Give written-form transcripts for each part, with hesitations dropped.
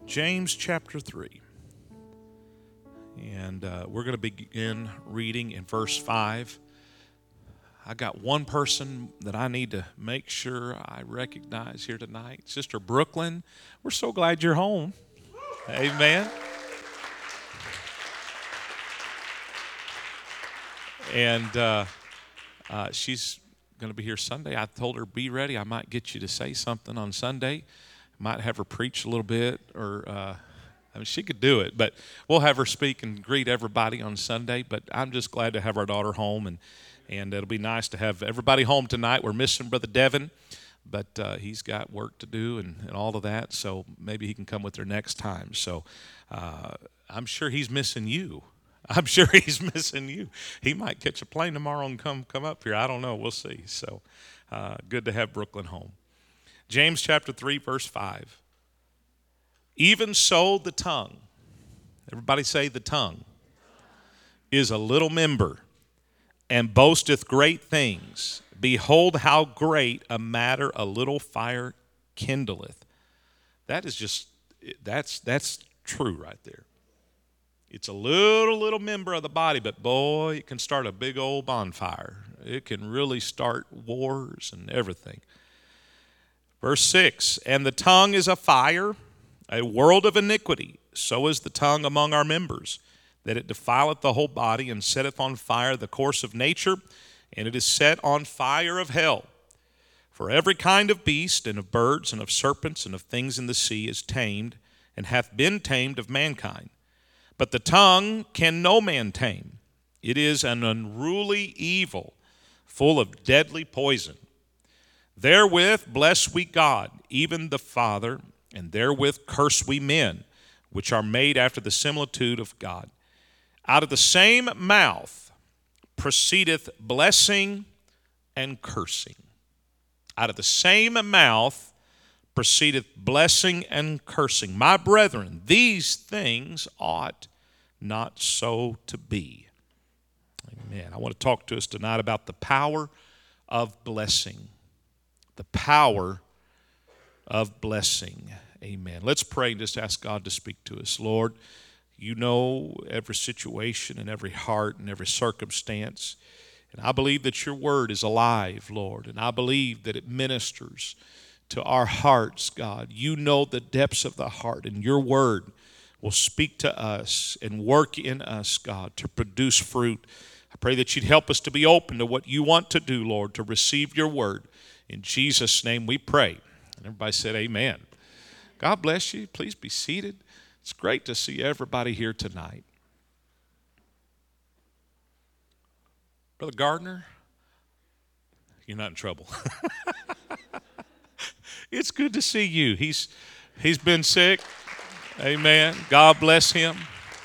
James chapter 3. And we're going to begin reading in verse 5. I got one person that I need to make sure I recognize here tonight. Sister Brooklyn, we're so glad you're home. Amen. And she's going to be here Sunday. I told her, be ready. I might get you to say something on Sunday. Might have her preach a little bit, or I mean, she could do it, but we'll have her speak and greet everybody on Sunday. But I'm just glad to have our daughter home, and it'll be nice to have everybody home tonight. We're missing Brother Devin, but he's got work to do and all of that, so maybe he can come with her next time. So I'm sure he's missing you. I'm sure he's missing you. He might catch a plane tomorrow and come up here. I don't know. We'll see. So good to have Brooklyn home. James chapter 3, verse 5. Even so the tongue, everybody say the tongue, is a little member, and boasteth great things. Behold how great a matter a little fire kindleth. That is just, that's true right there. It's a little member of the body, but boy, it can start a big old bonfire. It can really start wars and everything. Verse 6, and the tongue is a fire, a world of iniquity. So is the tongue among our members, that it defileth the whole body, and setteth on fire the course of nature, and it is set on fire of hell. For every kind of beast, and of birds, and of serpents, and of things in the sea is tamed, and hath been tamed of mankind. But the tongue can no man tame. It is an unruly evil, full of deadly poison. Therewith bless we God, even the Father, and therewith curse we men, which are made after the similitude of God. Out of the same mouth proceedeth blessing and cursing. Out of the same mouth proceedeth blessing and cursing. My brethren, these things ought not so to be. Amen. I want to talk to us tonight about the power of blessing. The power of blessing. Amen. Let's pray and just ask God to speak to us. Lord, you know every situation and every heart and every circumstance. And I believe that your word is alive, Lord. And I believe that it ministers to our hearts, God. You know the depths of the heart, and your word will speak to us and work in us, God, to produce fruit. I pray that you'd help us to be open to what you want to do, Lord, to receive your word. In Jesus' name we pray. And everybody said amen. God bless you. Please be seated. It's great to see everybody here tonight. Brother Gardner, you're not in trouble. It's good to see you. He's been sick. Amen. God bless him.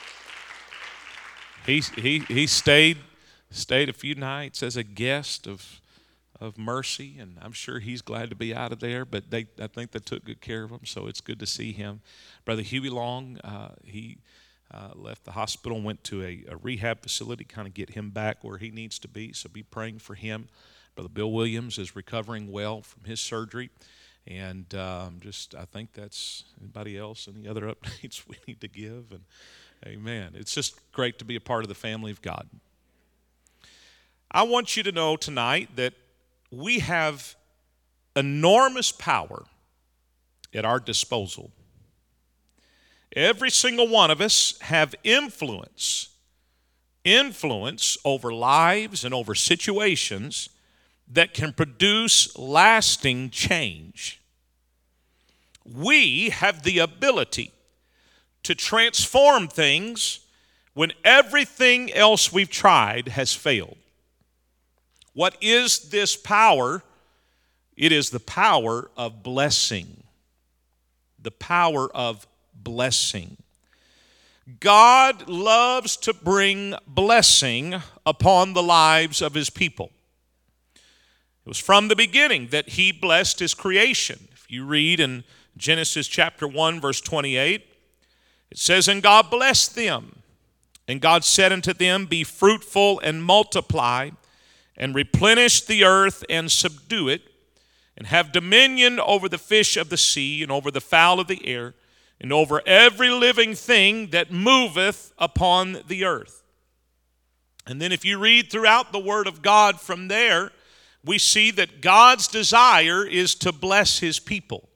He stayed a few nights as a guest of Mercy, and I'm sure he's glad to be out of there, but I think they took good care of him, so it's good to see him. Brother Huey Long, he left the hospital and went to a rehab facility, kind of get him back where he needs to be, so be praying for him. Brother Bill Williams is recovering well from his surgery, and I think that's anybody else, any other updates we need to give, and amen. It's just great to be a part of the family of God. I want you to know tonight that we have enormous power at our disposal. Every single one of us have influence over lives and over situations that can produce lasting change. We have the ability to transform things when everything else we've tried has failed. What is this power? It is the power of blessing. The power of blessing. God loves to bring blessing upon the lives of his people. It was from the beginning that he blessed his creation. If you read in Genesis chapter 1, verse 28, it says, and God blessed them. And God said unto them, be fruitful and multiply, and replenish the earth and subdue it, and have dominion over the fish of the sea and over the fowl of the air, and over every living thing that moveth upon the earth. And then if you read throughout the Word of God from there, we see that God's desire is to bless His people.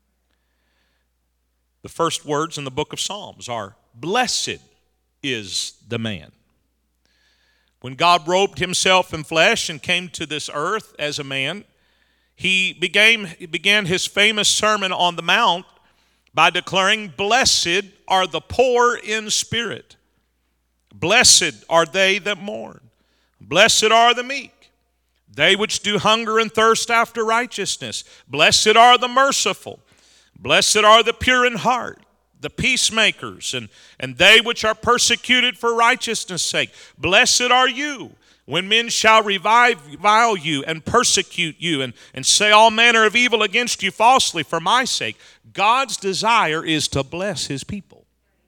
The first words in the book of Psalms are, "Blessed is the man." When God robed Himself in flesh and came to this earth as a man, He began His famous Sermon on the Mount by declaring, "Blessed are the poor in spirit. Blessed are they that mourn. Blessed are the meek, they which do hunger and thirst after righteousness. Blessed are the merciful. Blessed are the pure in heart, the peacemakers, and they which are persecuted for righteousness' sake. Blessed are you when men shall revile you and persecute you and say all manner of evil against you falsely for my sake." God's desire is to bless His people.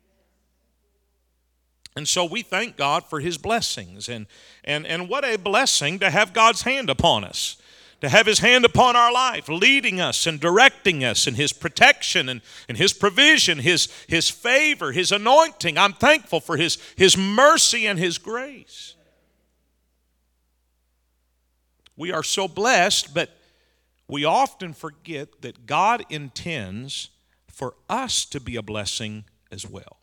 And so we thank God for His blessings. And what a blessing to have God's hand upon us, to have His hand upon our life, leading us and directing us, and His protection and His provision, His favor, His anointing. I'm thankful for His mercy and His grace. We are so blessed, but we often forget that God intends for us to be a blessing as well.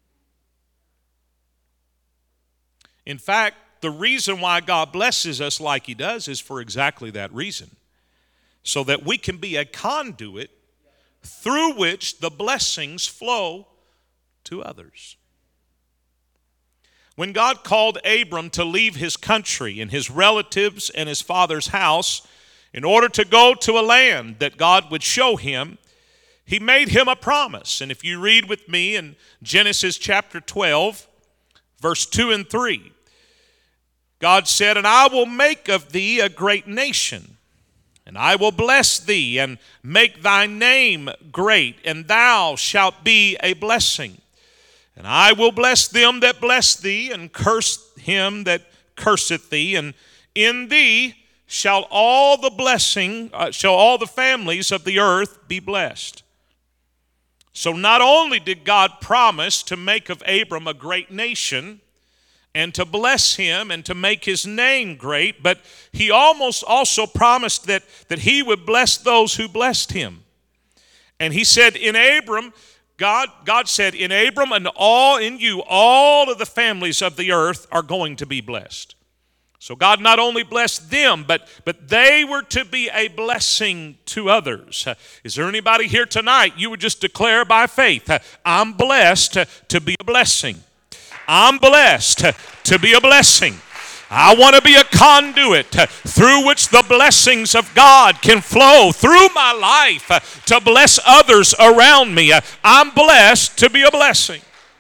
In fact, the reason why God blesses us like He does is for exactly that reason, so that we can be a conduit through which the blessings flow to others. When God called Abram to leave his country and his relatives and his father's house in order to go to a land that God would show him, He made him a promise. And if you read with me in Genesis chapter 12, verse 2 and 3, God said, "And I will make of thee a great nation, and I will bless thee and make thy name great, and thou shalt be a blessing. And I will bless them that bless thee, and curse him that curseth thee, and in thee shall all the families of the earth be blessed." So not only did God promise to make of Abram a great nation and to bless him and to make his name great, but He also promised that He would bless those who blessed him. And He said in Abram, God said, "In Abram and in you, all of the families of the earth are going to be blessed." So God not only blessed them, but they were to be a blessing to others. Is there anybody here tonight you would just declare by faith, "I'm blessed to be a blessing. I'm blessed to be a blessing. I want to be a conduit through which the blessings of God can flow through my life to bless others around me. I'm blessed to be a blessing."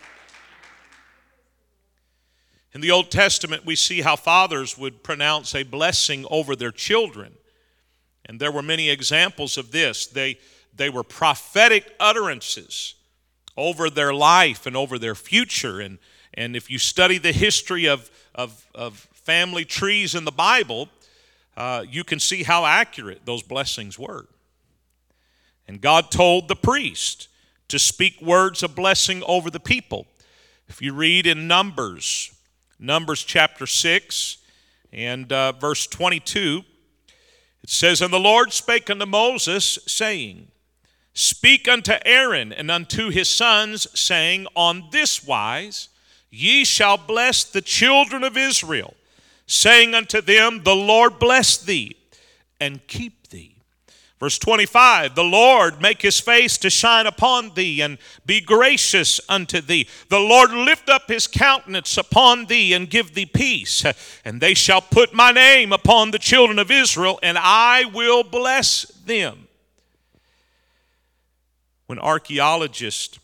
In the Old Testament, we see how fathers would pronounce a blessing over their children. And there were many examples of this. They were prophetic utterances over their life and over their future. And if you study the history of family trees in the Bible, you can see how accurate those blessings were. And God told the priest to speak words of blessing over the people. If you read in Numbers chapter 6 and verse 22, it says, "And the Lord spake unto Moses, saying, Speak unto Aaron and unto his sons, saying, On this wise ye shall bless the children of Israel, saying unto them, The Lord bless thee and keep thee. Verse 25, The Lord make his face to shine upon thee and be gracious unto thee. The Lord lift up his countenance upon thee and give thee peace. And they shall put my name upon the children of Israel, and I will bless them." When archaeologists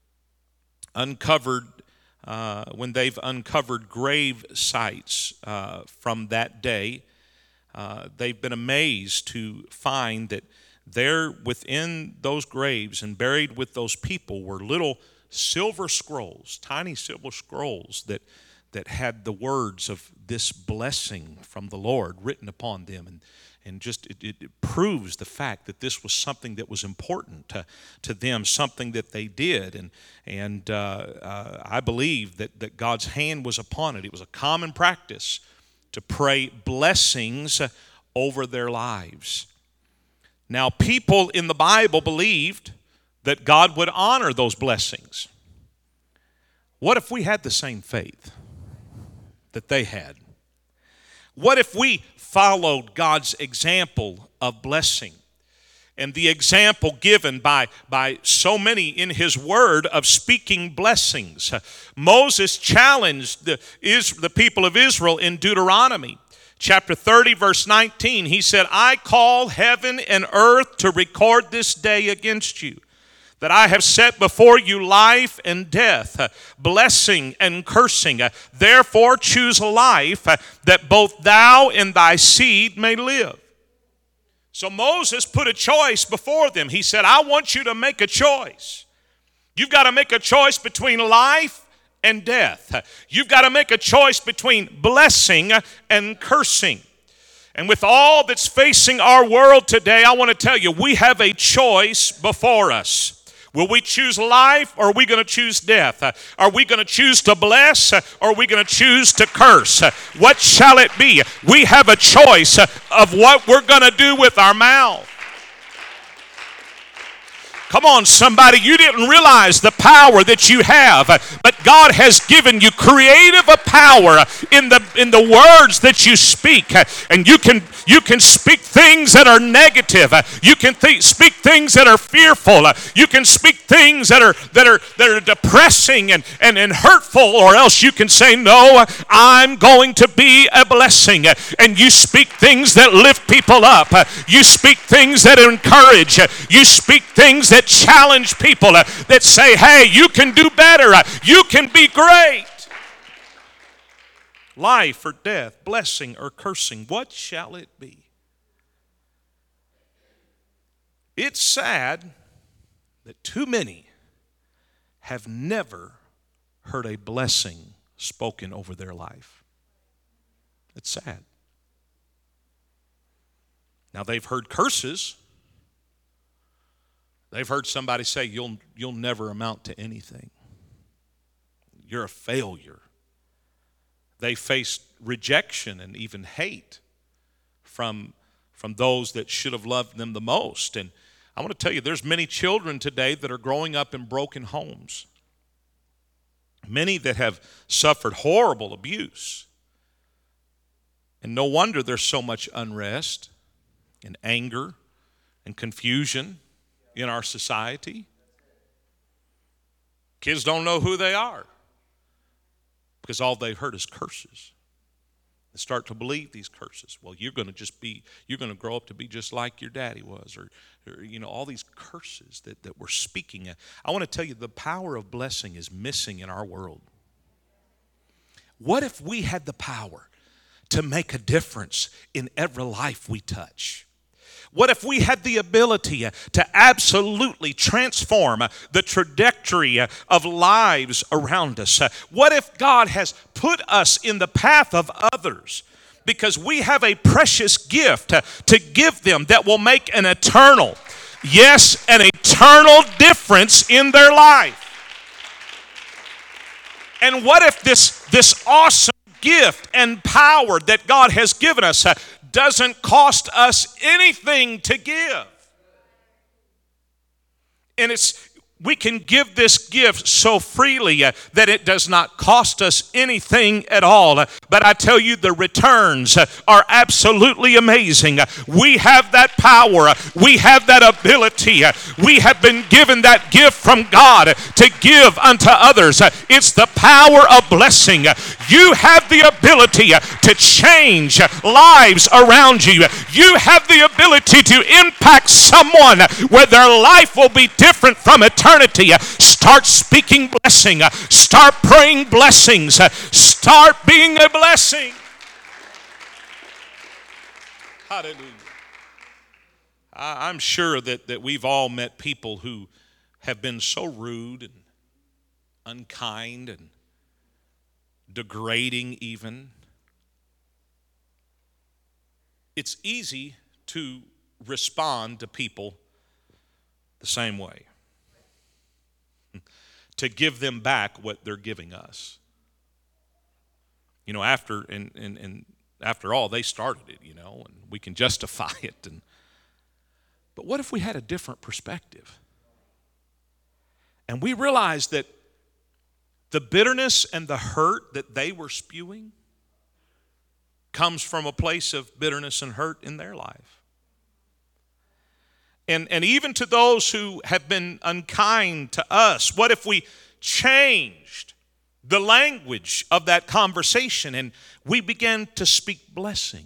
when they've uncovered grave sites from that day, they've been amazed to find that there within those graves and buried with those people were little silver scrolls, tiny silver scrolls that had the words of this blessing from the Lord written upon them. And just it proves the fact that this was something that was important to them, something that they did. And I believe that God's hand was upon it. It was a common practice to pray blessings over their lives. Now, people in the Bible believed that God would honor those blessings. What if we had the same faith that they had? What if we followed God's example of blessing and the example given by so many in His Word of speaking blessings? Moses challenged the people of Israel in Deuteronomy chapter 30, verse 19. He said, I call heaven and earth to record this day against you, that I have set before you life and death, blessing and cursing. Therefore choose life, that both thou and thy seed may live. So Moses put a choice before them. He said, I want you to make a choice. You've got to make a choice between life and death. You've got to make a choice between blessing and cursing. And with all that's facing our world today, I want to tell you, we have a choice before us. Will we choose life, or are we going to choose death? Are we going to choose to bless, or are we going to choose to curse? What shall it be? We have a choice of what we're going to do with our mouth. Come on, somebody, you didn't realize the power that you have, but God has given you creative power in the words that you speak, and you can speak things that are negative. You can speak things that are fearful. You can speak things that are depressing and hurtful, or else you can say, no, I'm going to be a blessing. And you speak things that lift people up. You speak things that encourage. You speak things that challenge people, that say, hey, you can do better. You can be great. Life or death, blessing or cursing, what shall it be? It's sad that too many have never heard a blessing spoken over their life. It's sad. Now, they've heard curses. They've heard somebody say, you'll never amount to anything. You're a failure. They faced rejection and even hate from those that should have loved them the most. And I want to tell you, there's many children today that are growing up in broken homes. Many that have suffered horrible abuse. And no wonder there's so much unrest and anger and confusion in our society. Kids don't know who they are because all they've heard is curses. They start to believe these curses. Well, you're going to grow up to be just like your daddy was, or all these curses that we're speaking. I want to tell you, the power of blessing is missing in our world. What if we had the power to make a difference in every life we touch? What if we had the ability to absolutely transform the trajectory of lives around us? What if God has put us in the path of others because we have a precious gift to give them that will make an eternal difference in their life? And what if this awesome gift and power that God has given us doesn't cost us anything to give? And we can give this gift so freely that it does not cost us anything at all. But I tell you, the returns are absolutely amazing. We have that power. We have that ability. We have been given that gift from God to give unto others. It's the power of blessing. You have the ability to change lives around you. You have the ability to impact someone where their life will be different from eternity. Start speaking blessing. Start praying blessings. Start being a blessing. Hallelujah. I'm sure that we've all met people who have been so rude and unkind and degrading even. It's easy to respond to people the same way, to give them back what they're giving us. You know, after all, they started it, you know, and we can justify it. But what if we had a different perspective? And we realized that the bitterness and the hurt that they were spewing comes from a place of bitterness and hurt in their life. And even to those who have been unkind to us, what if we changed the language of that conversation and we began to speak blessing?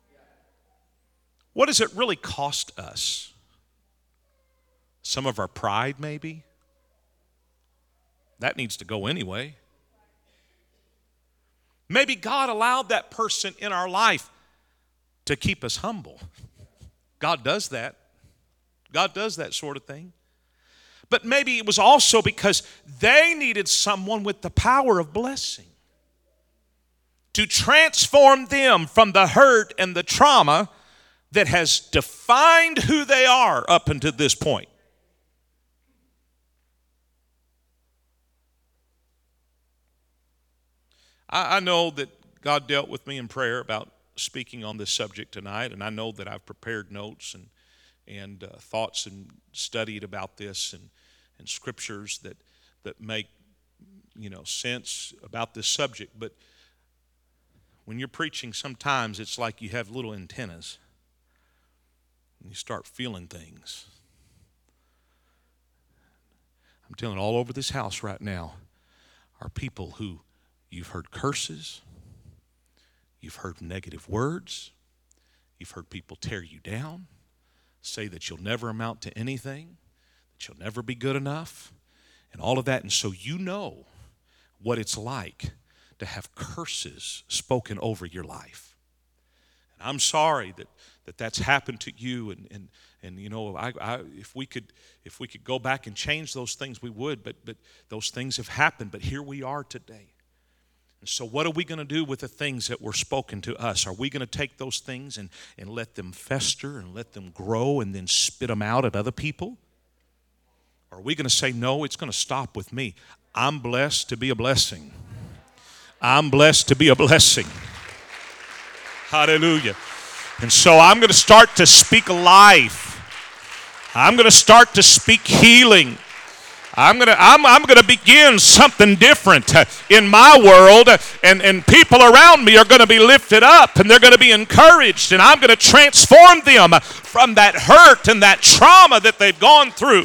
What does it really cost us? Some of our pride, maybe? That needs to go anyway. Maybe God allowed that person in our life to keep us humble. God does that. God does that sort of thing. But maybe it was also because they needed someone with the power of blessing to transform them from the hurt and the trauma that has defined who they are up until this point. I know that God dealt with me in prayer about speaking on this subject tonight, and I know that I've prepared notes and thoughts and studied about this and scriptures that make, you know, sense about this subject. But when you're preaching, sometimes it's like you have little antennas and you start feeling things. I'm telling you, all over this house right now are people who you've heard curses, you've heard negative words, you've heard people tear you down, say that you'll never amount to anything, that you'll never be good enough, and all of that. And so you know what it's like to have curses spoken over your life. And I'm sorry that that's happened to you, and you know, if we could go back and change those things, we would, but those things have happened. But here we are today. And so what are we going to do with the things that were spoken to us? Are we going to take those things and let them fester and let them grow and then spit them out at other people? Or are we going to say, no, it's going to stop with me. I'm blessed to be a blessing. I'm blessed to be a blessing. Hallelujah. And so I'm going to start to speak life. I'm going to start to speak healing. I'm gonna begin something different in my world, and people around me are going to be lifted up, and they're going to be encouraged, and I'm going to transform them from that hurt and that trauma that they've gone through.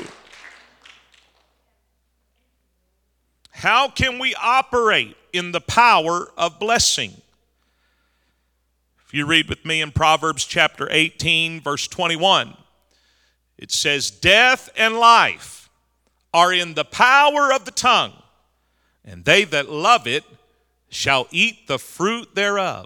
How can we operate in the power of blessing? If you read with me in Proverbs chapter 18, verse 21, it says, "Death and life are in the power of the tongue, and they that love it shall eat the fruit thereof."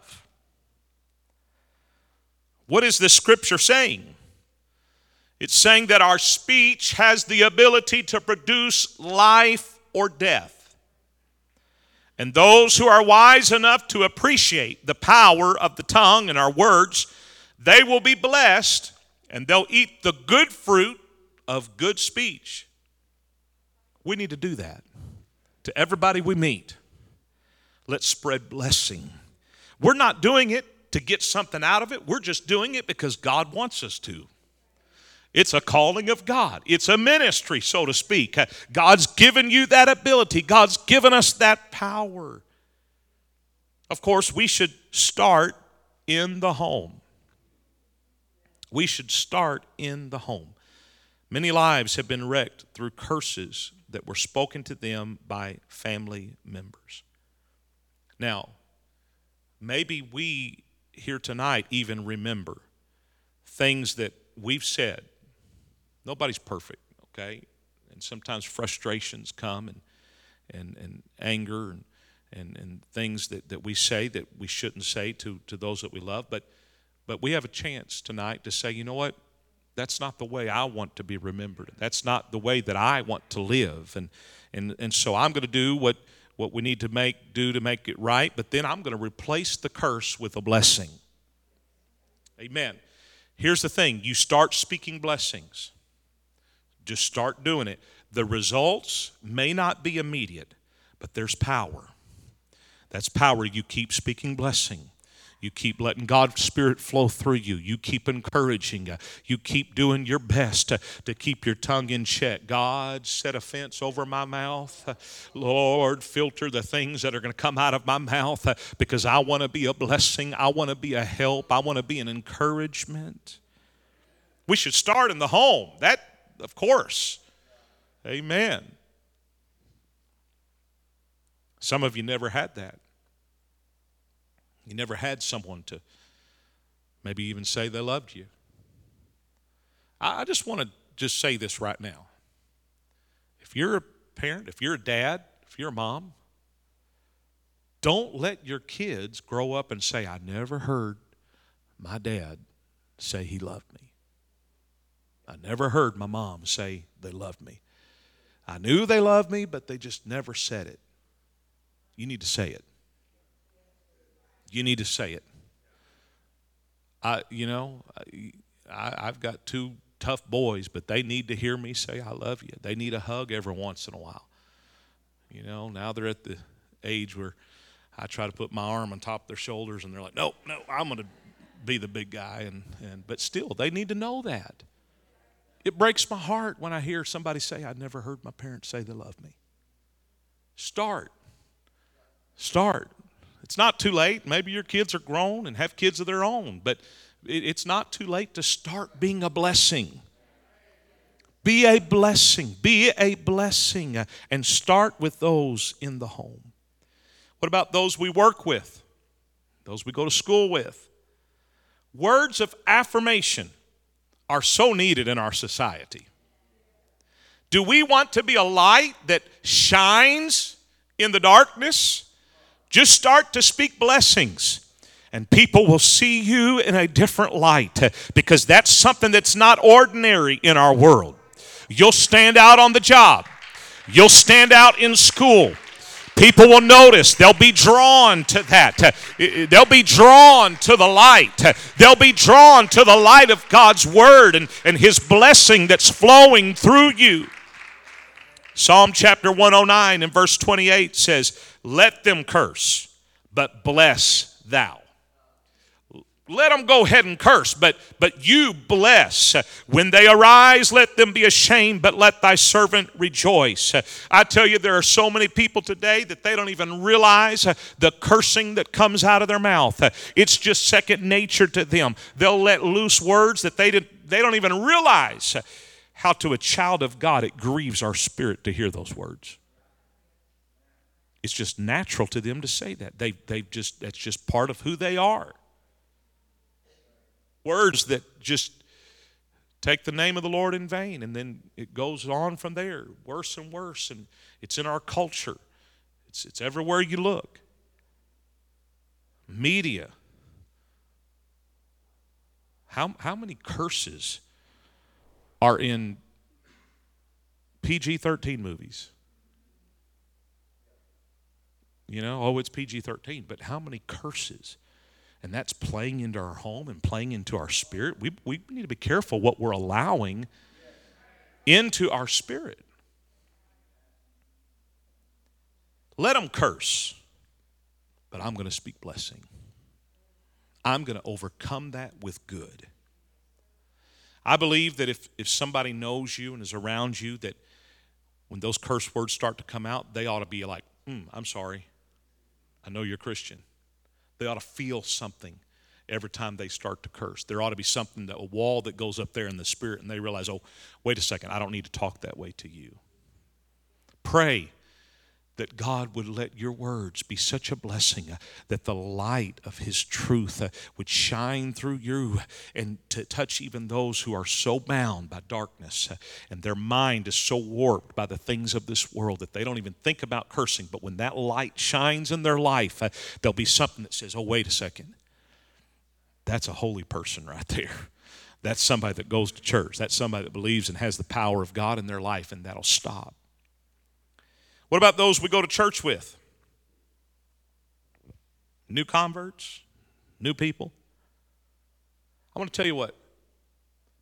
What is this scripture saying? It's saying that our speech has the ability to produce life or death. And those who are wise enough to appreciate the power of the tongue and our words, they will be blessed, and they'll eat the good fruit of good speech. We need to do that. To everybody we meet, let's spread blessing. We're not doing it to get something out of it. We're just doing it because God wants us to. It's a calling of God. It's a ministry, so to speak. God's given you that ability. God's given us that power. Of course, we should start in the home. We should start in the home. Many lives have been wrecked through curses that were spoken to them by family members. Now, maybe we here tonight even remember things that we've said. Nobody's perfect, okay? And sometimes frustrations come and anger and things that we say that we shouldn't say to those that we love. But we have a chance tonight to say, you know what? That's not the way I want to be remembered. That's not the way that I want to live. And so I'm going to do what we need to do to make it right, but then I'm going to replace the curse with a blessing. Amen. Here's the thing. You start speaking blessings. Just start doing it. The results may not be immediate, but there's power. That's power. You keep speaking blessing. You keep letting God's Spirit flow through you. You keep encouraging. You keep doing your best to keep your tongue in check. God, set a fence over my mouth. Lord, filter the things that are going to come out of my mouth because I want to be a blessing. I want to be a help. I want to be an encouragement. We should start in the home. That, of course. Amen. Some of you never had that. You never had someone to maybe even say they loved you. I just want to just say this right now. If you're a parent, if you're a dad, if you're a mom, don't let your kids grow up and say, I never heard my dad say he loved me. I never heard my mom say they loved me. I knew they loved me, but they just never said it. You need to say it. You need to say it. I've got two tough boys, but they need to hear me say I love you. They need a hug every once in a while. Now they're at the age where I try to put my arm on top of their shoulders, and they're like, no, I'm going to be the big guy. But still, they need to know that. It breaks my heart when I hear somebody say, I never heard my parents say they love me. Start. It's not too late. Maybe your kids are grown and have kids of their own, but it's not too late to start being a blessing. Be a blessing. Be a blessing. And start with those in the home. What about those we work with? Those we go to school with? Words of affirmation are so needed in our society. Do we want to be a light that shines in the darkness? Just start to speak blessings, and people will see you in a different light because that's something that's not ordinary in our world. You'll stand out on the job. You'll stand out in school. People will notice. They'll be drawn to that. They'll be drawn to the light. They'll be drawn to the light of God's Word and His blessing that's flowing through you. Psalm chapter 109 and verse 28 says, let them curse, but bless thou. Let them go ahead and curse, but you bless. When they arise, let them be ashamed, but let thy servant rejoice. I tell you, there are so many people today that they don't even realize the cursing that comes out of their mouth. It's just second nature to them. They'll let loose words that they don't even realize how to a child of God it grieves our spirit to hear those words. It's just natural to them to say that. That's just part of who they are. Words that just take the name of the Lord in vain, and then it goes on from there, worse and worse, and it's in our culture. It's everywhere you look. Media. How many curses are in PG-13 movies? It's PG-13, but how many curses? And that's playing into our home and playing into our spirit. We need to be careful what we're allowing into our spirit. Let them curse, but I'm going to speak blessing. I'm going to overcome that with good. I believe that if somebody knows you and is around you, that when those curse words start to come out, they ought to be like, I'm sorry. I know you're Christian. They ought to feel something every time they start to curse. There ought to be something, a wall that goes up there in the spirit, and they realize, oh, wait a second, I don't need to talk that way to you. Pray that God would let your words be such a blessing that the light of His truth would shine through you and to touch even those who are so bound by darkness and their mind is so warped by the things of this world that they don't even think about cursing. But when that light shines in their life, there'll be something that says, oh, wait a second. That's a holy person right there. That's somebody that goes to church. That's somebody that believes and has the power of God in their life, and that'll stop. What about those we go to church with? New converts, new people. I want to tell you what,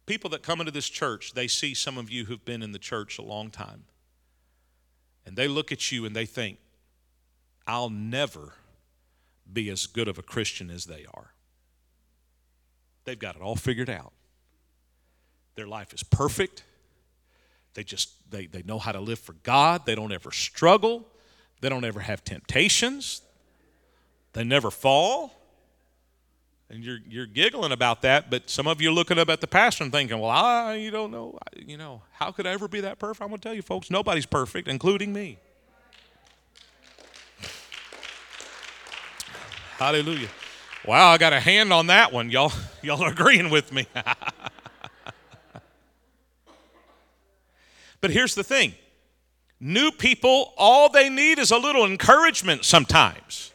People that come into this church, they see some of you who've been in the church a long time. And they look at you and they think, I'll never be as good of a Christian as they are. They've got it all figured out. Their life is perfect. They know how to live for God. They don't ever struggle. They don't ever have temptations. They never fall. And you're giggling about that, but some of you are looking up at the pastor and thinking, well, you don't know, how could I ever be that perfect? I'm going to tell you, folks, nobody's perfect, including me. Hallelujah. Wow, I got a hand on that one. Y'all are agreeing with me. But here's the thing. New people, all they need is a little encouragement sometimes.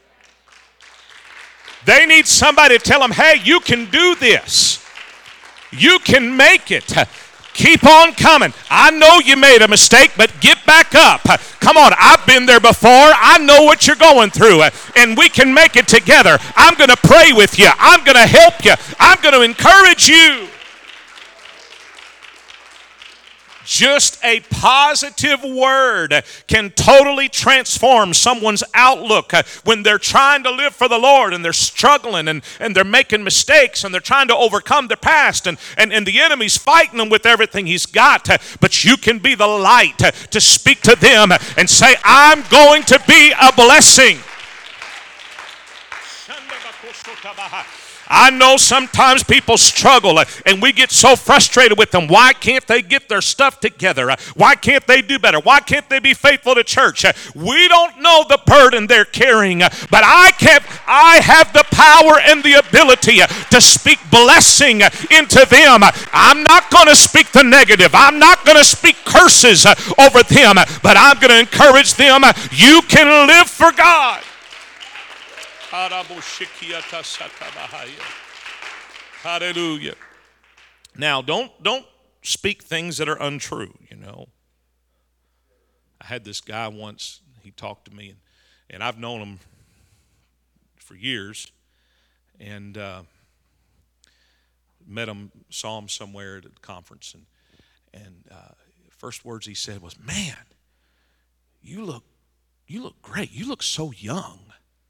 They need somebody to tell them, hey, you can do this. You can make it. Keep on coming. I know you made a mistake, but get back up. Come on, I've been there before. I know what you're going through, and we can make it together. I'm going to pray with you. I'm going to help you. I'm going to encourage you. Just a positive word can totally transform someone's outlook when they're trying to live for the Lord and they're struggling and they're making mistakes and they're trying to overcome their past and the enemy's fighting them with everything he's got. But you can be the light to speak to them and say, I'm going to be a blessing. I know sometimes people struggle and we get so frustrated with them. Why can't they get their stuff together? Why can't they do better? Why can't they be faithful to church? We don't know the burden they're carrying, but I have the power and the ability to speak blessing into them. I'm not going to speak the negative. I'm not going to speak curses over them, but I'm going to encourage them. You can live for God. Hallelujah. Now, don't speak things that are untrue, I had this guy once, he talked to me, and I've known him for years, and met him, saw him somewhere at a conference, and first words he said was, man, you look great. You look so young.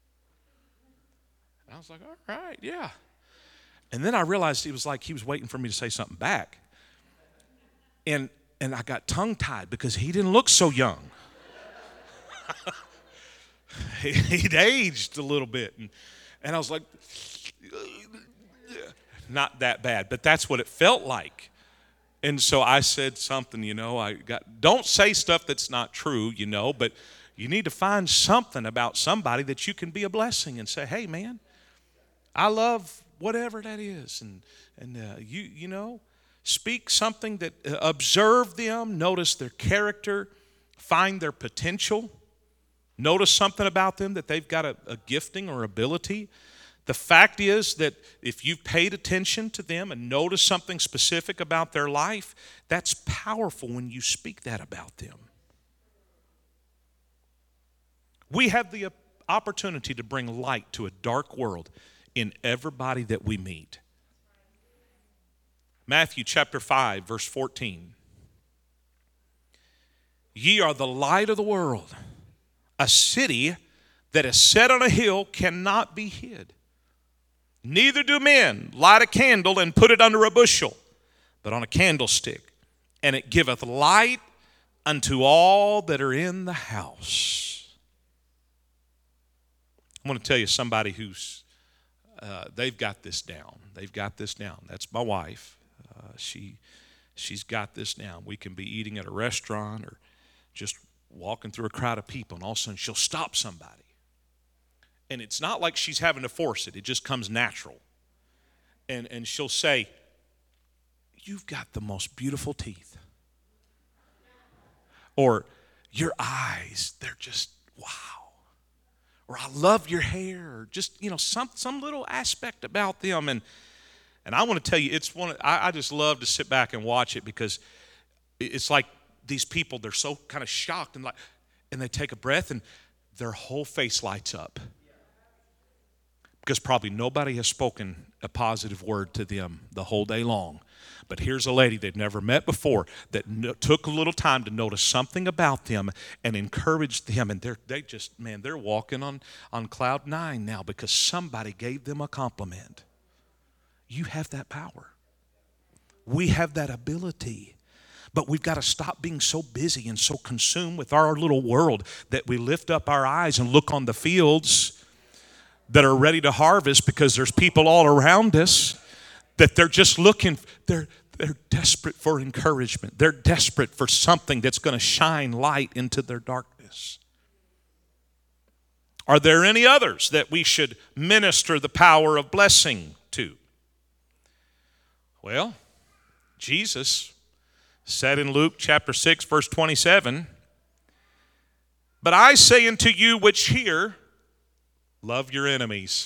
I was like, all right, yeah. And then I realized he was waiting for me to say something back. And I got tongue-tied because he didn't look so young. He'd aged a little bit. And I was like, not that bad, but that's what it felt like. And so I said something, don't say stuff that's not true, but you need to find something about somebody that you can be a blessing and say, hey, man, I love whatever that is, and speak something that observe them, notice their character, find their potential, notice something about them that they've got a gifting or ability. The fact is that if you've paid attention to them and noticed something specific about their life, that's powerful when you speak that about them. We have the opportunity to bring light to a dark world in everybody that we meet. Matthew chapter 5, verse 14. Ye are the light of the world. A city that is set on a hill cannot be hid. Neither do men light a candle and put it under a bushel, but on a candlestick, and it giveth light unto all that are in the house. I want to tell you somebody who's they've got this down. They've got this down. That's my wife. She's got this down. We can be eating at a restaurant or just walking through a crowd of people, and all of a sudden she'll stop somebody. And it's not like she's having to force it. It just comes natural. And she'll say, you've got the most beautiful teeth. Or your eyes, they're just, wow. Or I love your hair, or just, some little aspect about them. And I want to tell you, I just love to sit back and watch it, because it's like these people, they're so kind of shocked and they take a breath and their whole face lights up. Because probably nobody has spoken a positive word to them the whole day long. But here's a lady they've never met before that took a little time to notice something about them and encouraged them. And they're walking on cloud nine now because somebody gave them a compliment. You have that power. We have that ability. But we've got to stop being so busy and so consumed with our little world that we lift up our eyes and look on the fields that are ready to harvest because there's people all around us that they're just looking, they're desperate for encouragement. They're desperate for something that's going to shine light into their darkness. Are there any others that we should minister the power of blessing to? Well, Jesus said in Luke chapter 6, verse 27, "But I say unto you which hear, love your enemies.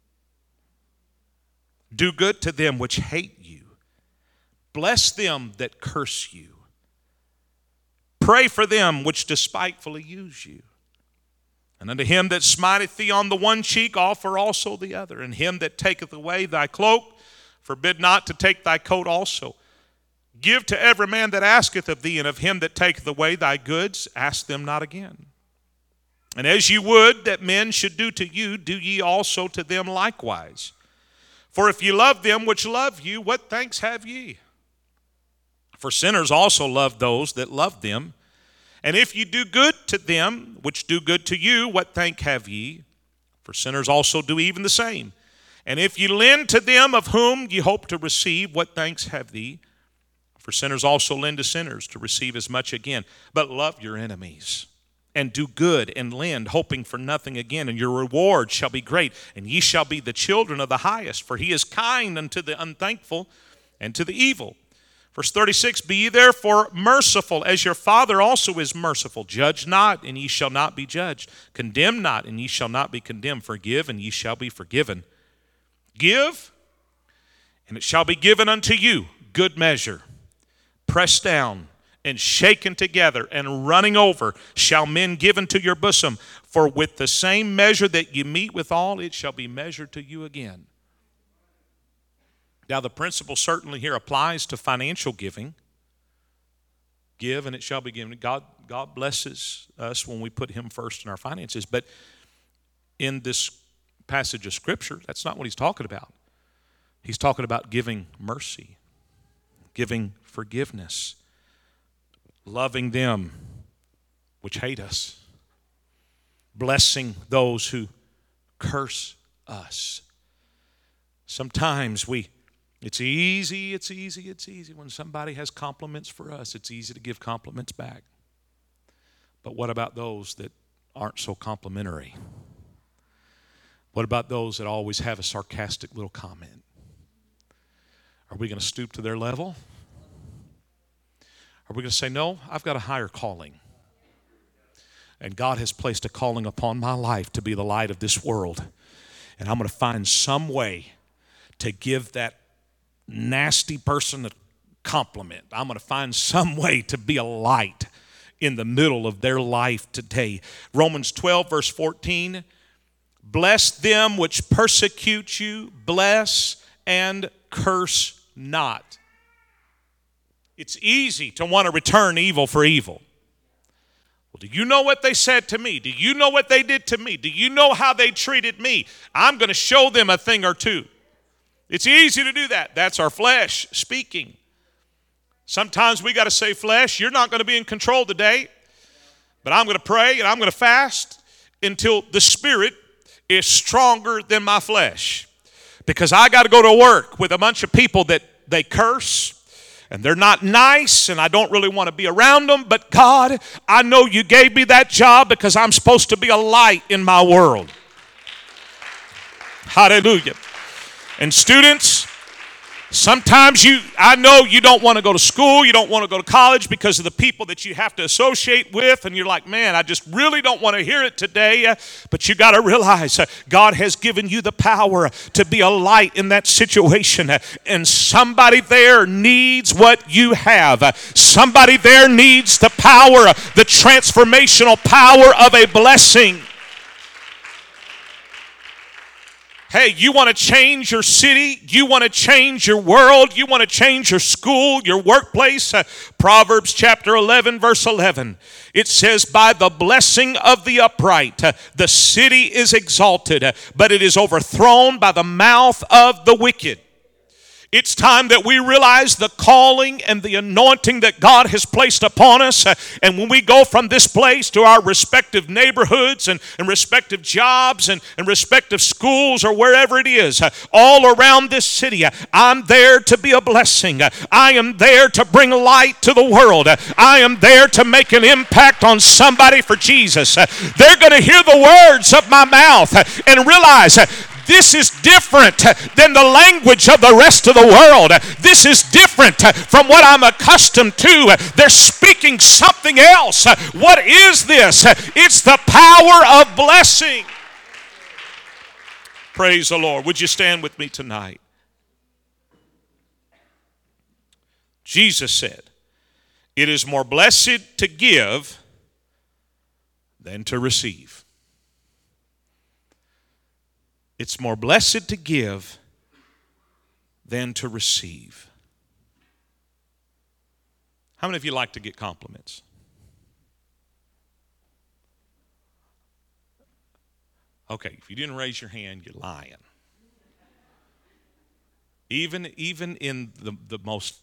Do good to them which hate you. Bless them that curse you. Pray for them which despitefully use you. And unto him that smiteth thee on the one cheek, offer also the other. And him that taketh away thy cloak, forbid not to take thy coat also. Give to every man that asketh of thee, and of him that taketh away thy goods, ask them not again. And as ye would that men should do to you, do ye also to them likewise. For if ye love them which love you, what thanks have ye? For sinners also love those that love them. And if ye do good to them which do good to you, what thank have ye? For sinners also do even the same. And if ye lend to them of whom ye hope to receive, what thanks have ye? For sinners also lend to sinners to receive as much again. But love your enemies, and do good, and lend, hoping for nothing again. And your reward shall be great, and ye shall be the children of the highest. For he is kind unto the unthankful and to the evil. Verse 36, be ye therefore merciful, as your Father also is merciful. Judge not, and ye shall not be judged. Condemn not, and ye shall not be condemned. Forgive, and ye shall be forgiven. Give, and it shall be given unto you, good measure, pressed down, and shaken together, and running over, shall men give into your bosom. For with the same measure that ye meet withal, it shall be measured to you again. Now, the principle certainly here applies to financial giving. Give, and it shall be given. God blesses us when we put him first in our finances. But in this passage of Scripture, that's not what he's talking about. He's talking about giving mercy, giving forgiveness, loving them which hate us, blessing those who curse us. Sometimes it's easy when somebody has compliments for us. It's easy to give compliments back. But what about those that aren't so complimentary? What about those that always have a sarcastic little comment? Are we going to stoop to their level? Are we going to say, no, I've got a higher calling. And God has placed a calling upon my life to be the light of this world. And I'm going to find some way to give that nasty person a compliment. I'm going to find some way to be a light in the middle of their life today. Romans 12, verse 14. Bless them which persecute you, bless and curse not. It's easy to want to return evil for evil. Well, do you know what they said to me? Do you know what they did to me? Do you know how they treated me? I'm going to show them a thing or two. It's easy to do that. That's our flesh speaking. Sometimes we got to say, flesh, you're not going to be in control today, but I'm going to pray and I'm going to fast until the Spirit is stronger than my flesh. Because I got to go to work with a bunch of people that they curse, and they're not nice, and I don't really want to be around them. But God, I know you gave me that job because I'm supposed to be a light in my world. Hallelujah. And students, sometimes I know you don't want to go to school, you don't want to go to college because of the people that you have to associate with, and you're like, man, I just really don't want to hear it today. But you got to realize God has given you the power to be a light in that situation, and somebody there needs what you have. Somebody there needs the power, the transformational power of a blessing. Hey, you want to change your city? You want to change your world? You want to change your school, your workplace? Proverbs chapter 11, verse 11. It says, by the blessing of the upright, the city is exalted, but it is overthrown by the mouth of the wicked. It's time that we realize the calling and the anointing that God has placed upon us. And when we go from this place to our respective neighborhoods and respective jobs and respective schools or wherever it is, all around this city, I'm there to be a blessing. I am there to bring light to the world. I am there to make an impact on somebody for Jesus. They're going to hear the words of my mouth and realize this is different than the language of the rest of the world. This is different from what I'm accustomed to. They're speaking something else. What is this? It's the power of blessing. Praise the Lord. Would you stand with me tonight? Jesus said, it is more blessed to give than to receive. It's more blessed to give than to receive. How many of you like to get compliments? Okay, if you didn't raise your hand, you're lying. Even in the most,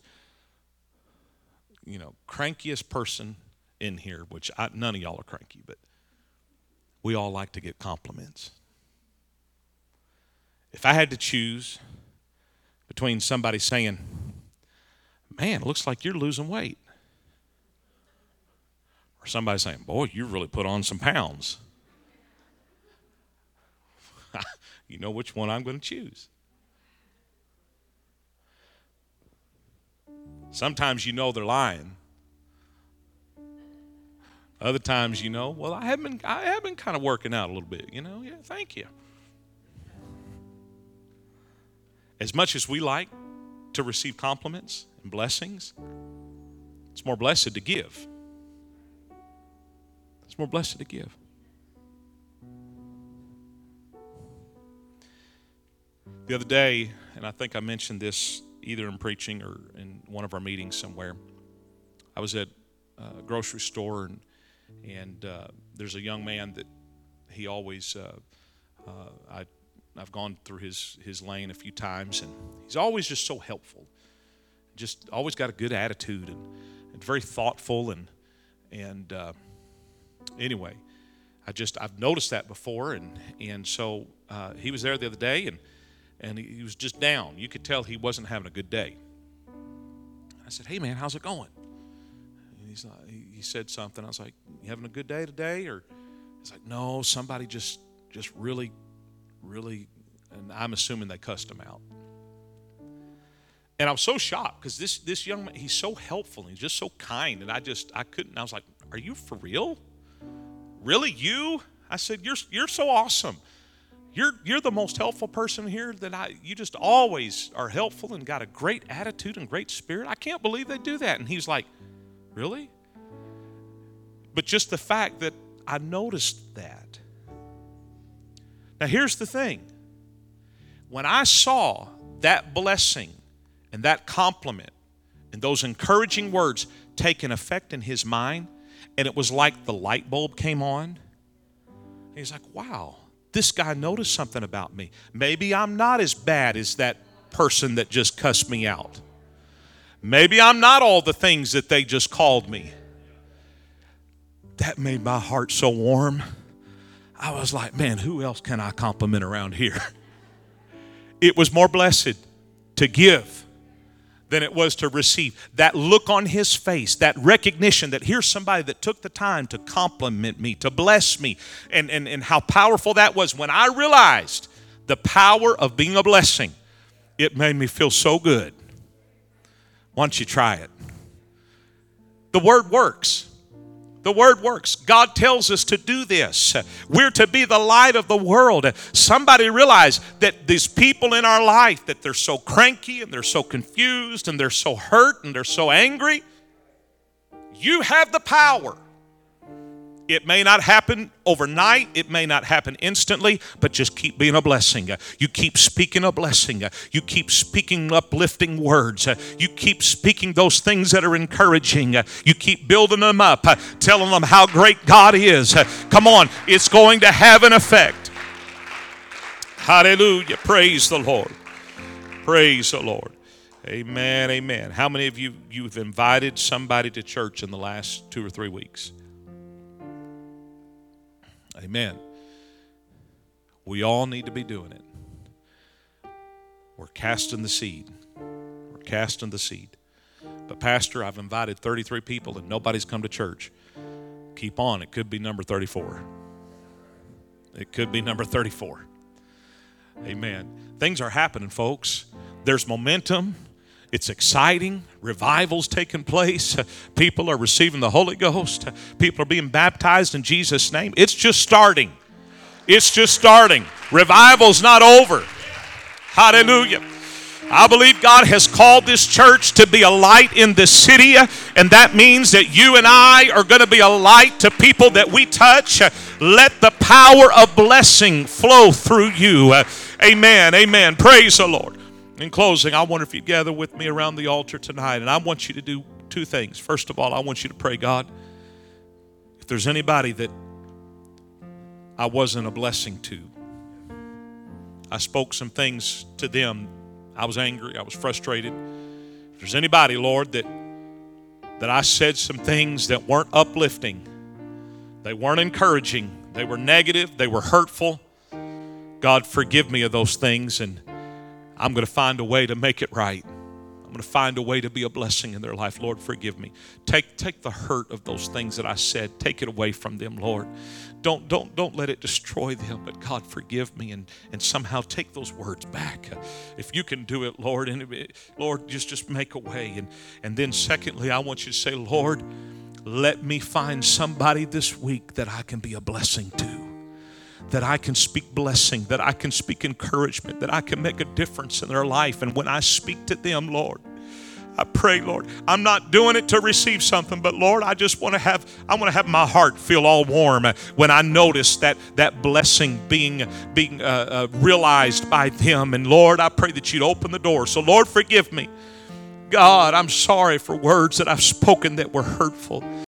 crankiest person in here, which none of y'all are cranky, but we all like to get compliments. If I had to choose between somebody saying, man, it looks like you're losing weight, or somebody saying, boy, you really put on some pounds, you know which one I'm going to choose. Sometimes they're lying. Other times well, I have been kind of working out a little bit, yeah, thank you. As much as we like to receive compliments and blessings, it's more blessed to give. It's more blessed to give. The other day, and I think I mentioned this either in preaching or in one of our meetings somewhere, I was at a grocery store, and there's a young man that he always, I've gone through his lane a few times, and he's always just so helpful. Just always got a good attitude and very thoughtful. And anyway, I've noticed that before, and so he was there the other day, and he was just down. You could tell he wasn't having a good day. I said, hey man, how's it going? And he said something. I was like, you having a good day today? Or he's like, no, somebody just really, and I'm assuming they cussed him out. And I was so shocked because this young man, he's so helpful and he's just so kind, and I couldn't. I was like, are you for real? Really, you? I said, you're so awesome. You're the most helpful person here you just always are helpful and got a great attitude and great spirit. I can't believe they do that. And he's like, really? But just the fact that I noticed that. Now, here's the thing. When I saw that blessing and that compliment and those encouraging words taking effect in his mind, and it was like the light bulb came on, he's like, wow, this guy noticed something about me. Maybe I'm not as bad as that person that just cussed me out. Maybe I'm not all the things that they just called me. That made my heart so warm. I was like, man, who else can I compliment around here? It was more blessed to give than it was to receive. That look on his face, that recognition that here's somebody that took the time to compliment me, to bless me, and how powerful that was. When I realized the power of being a blessing, it made me feel so good. Why don't you try it? The word works. The word works. God tells us to do this. We're to be the light of the world. Somebody realize that these people in our life, that they're so cranky and they're so confused and they're so hurt and they're so angry. You have the power. It may not happen overnight. It may not happen instantly, but just keep being a blessing. You keep speaking a blessing. You keep speaking uplifting words. You keep speaking those things that are encouraging. You keep building them up, telling them how great God is. Come on, it's going to have an effect. Hallelujah. Praise the Lord. Praise the Lord. Amen, amen. How many of you've invited somebody to church in the last 2 or 3 weeks? Amen. We all need to be doing it. We're casting the seed. We're casting the seed. But Pastor, I've invited 33 people and nobody's come to church. Keep on. It could be number 34. It could be number 34. Amen. Things are happening, folks. There's momentum. It's exciting. Revival's taking place. People are receiving the Holy Ghost. People are being baptized in Jesus' name. It's just starting. It's just starting. Revival's not over. Hallelujah. I believe God has called this church to be a light in this city, and that means that you and I are going to be a light to people that we touch. Let the power of blessing flow through you. Amen. Amen. Praise the Lord. In closing, I wonder if you'd gather with me around the altar tonight, and I want you to do 2 things. First of all, I want you to pray, God, if there's anybody that I wasn't a blessing to, I spoke some things to them. I was angry. I was frustrated. If there's anybody, Lord, that I said some things that weren't uplifting, they weren't encouraging, they were negative, they were hurtful, God, forgive me of those things, and I'm going to find a way to make it right. I'm going to find a way to be a blessing in their life. Lord, forgive me. Take the hurt of those things that I said. Take it away from them, Lord. Don't let it destroy them, but God, forgive me and somehow take those words back. If you can do it, Lord, and Lord, just make a way. And then secondly, I want you to say, Lord, let me find somebody this week that I can be a blessing to. That I can speak blessing, that I can speak encouragement, that I can make a difference in their life. And when I speak to them, Lord, I pray, Lord, I'm not doing it to receive something, but Lord, I want to have my heart feel all warm when I notice that blessing being realized by them. And Lord, I pray that you'd open the door. So Lord, forgive me. God, I'm sorry for words that I've spoken that were hurtful.